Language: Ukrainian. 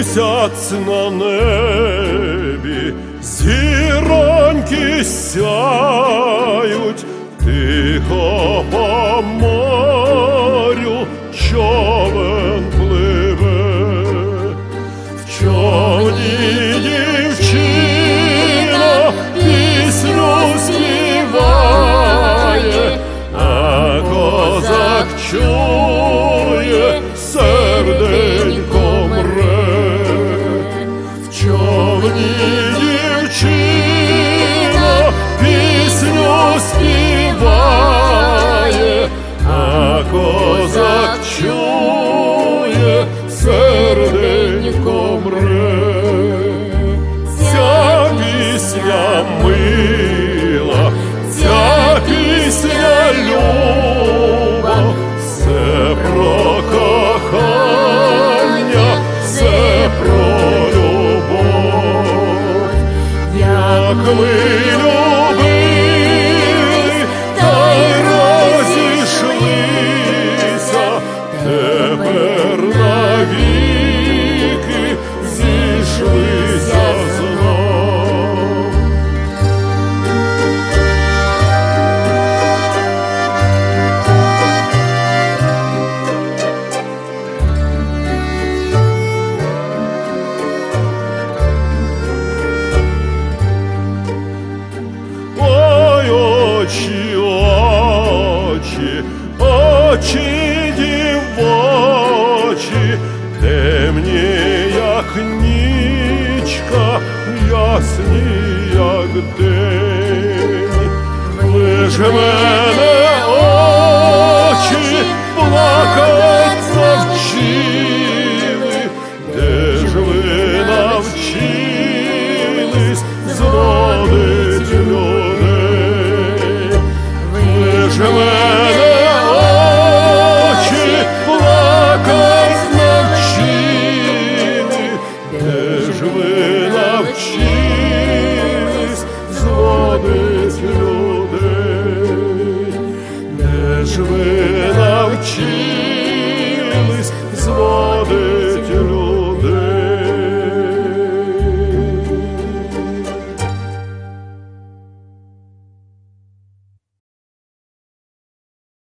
Місяць на небі, зіроньки сяють, тихо по морю човен пливе. В човні дівчина пісню співає, а козак чує, серденько мре. В човні дівчина пісню співає, а козак чує, серденько мре. Ця пісня мила, ця пісня люба, все про кохання, все про любов. Як ми любили, та й розійшлися, тепер навіки зійшлися знов. Ой, очі, очі, очі дівочі, темні, як нічка, ясні, як день. Ви ж мене очі плакать навчили, де ж ви навчились зводить людей? Ви ж мене очі плакать навчили, де ж ви навчились зводить людей? Де ж ви навчились